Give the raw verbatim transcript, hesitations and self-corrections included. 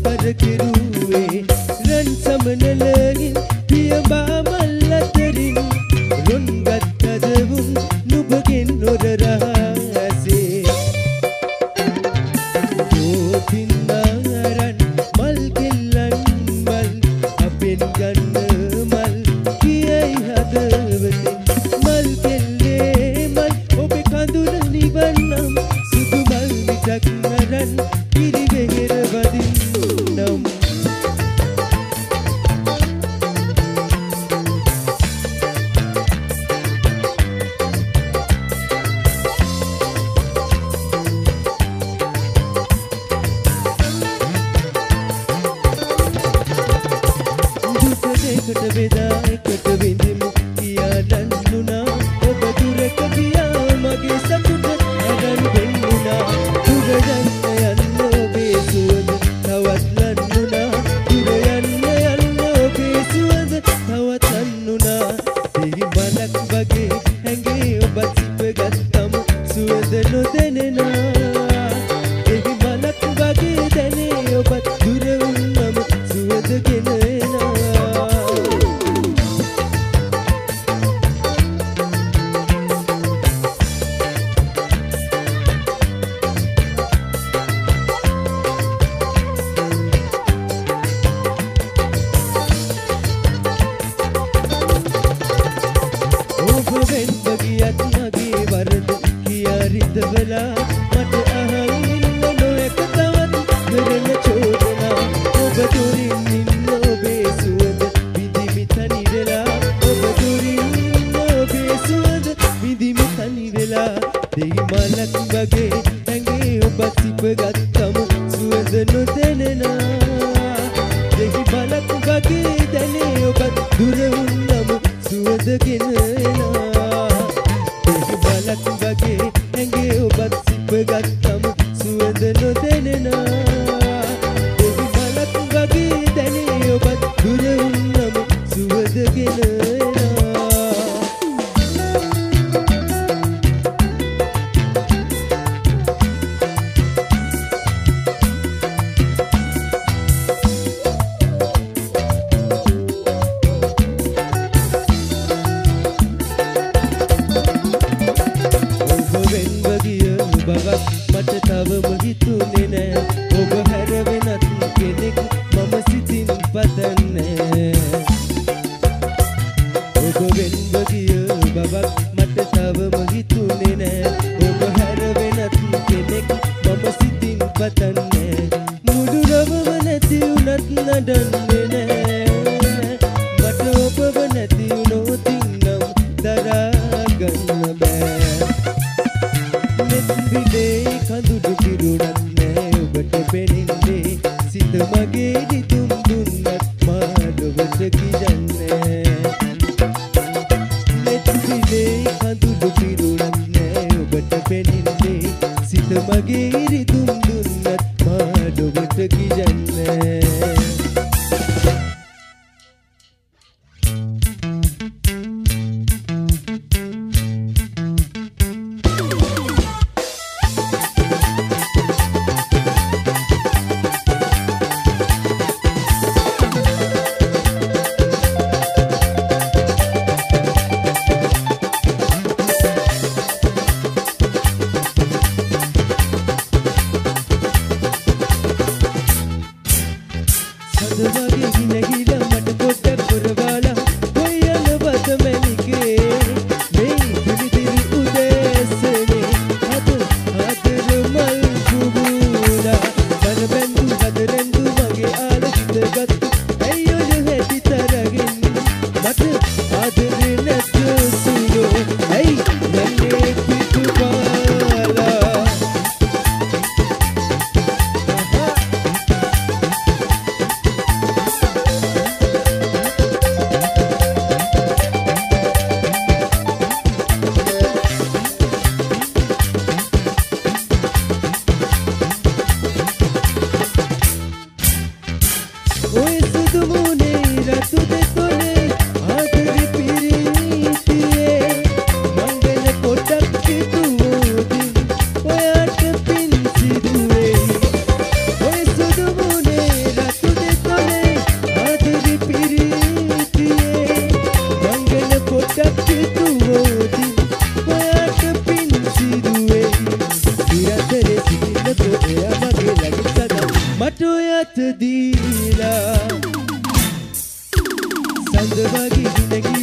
කරකිරුවේ රන් සමනලගින් පියඹා මල් අතරින් රොන් ගත්තදවුන් නුඹගෙන් නොර රහසේ යෝතින්නාරන් මල් කෙල්ලන් මල් අපෙන් ගන්න මල් කියයි හදවතින් මල් කෙල්ලේ මල් ඔබේ කඳුල නිවන්නම් සුදු මල් මිටක් නරන් පිරිවෙහෙර වදින්නම් එකට බෙදා එකට විඳිමු කියා දන්නුනා ඔබ දුරක ගියා මගේ සතුට අරන් වෙන්නුනා දුර යන්න යන්න ඔබේ සුවඳ තවත් ලන්නුනා දුර යන්න යන්න ඔබේ සුවඳ තවත් ලන්නුනා දෙහි මලක් වගේ හැඟේ ඔබ සිපගත්තම සුවඳ නොදැනෙනා දෙහි මලක් වගේ දැනේ ඔබ දුර වුන්නම සුවඳ ගෙනෙනා බගියත් මගේ වරද කියා රිදවලා මට අහන් ඉන්න නොඑක තවත් කරන චෝදනා ඔබ දුරින් ඉන්න ඔබේ සුවඳ විඳිමි තනි වෙලා ඔබ දුරින් ඉන්න ඔබේ සුවඳ විඳිමි තනි වෙලා දෙහි මලක් වගේ ඇඟේ ඔබ සිපගත්තම සුවඳ නොදැනෙනා දෙහි මලක් වගේ දැනේ ඔබ දුර වුන්නම සුවඳ ගෙනෙනා මලක් වගේ ඇඟේ ඔබත් සිපගත්තම සුවඳ නොදැනෙනා දෙවි මලක් වගේ දැනේ ඔබත් දුර වුන්නම සුවඳ ගෙනෙනා බවක් මට තවම හිතුනේ නෑ ඔබ හැර වෙනත් කෙනෙක් මම සිතින් පතන්නේ ඔබ වෙන්ව ගිය බවක් මට තවම හිතුනේ නෑ ඔබ හැර වෙනත් කෙනෙක් මම සිතින් පතන්නේ මුළු රවම නැති උනත් නඩන්නේ නෑ මට ඔබව නැති උනොතින් නම් දරා ගන්න බෑ විදේ කඳුළු කිරුණත් නෑ ඔබට පෙනෙන්නේ සිත මගේ දිතුම් දුන්නත් මා ලොවට කියන්නේ නෙත් විදේ කඳුළු කිරුණත් නෑ ඔබට පෙනෙන්නේ සිත මගේ දිතුම් දුන්නත් මා ලොවට කියන්නේ අත දීලා සඳ වගේ දිනගිය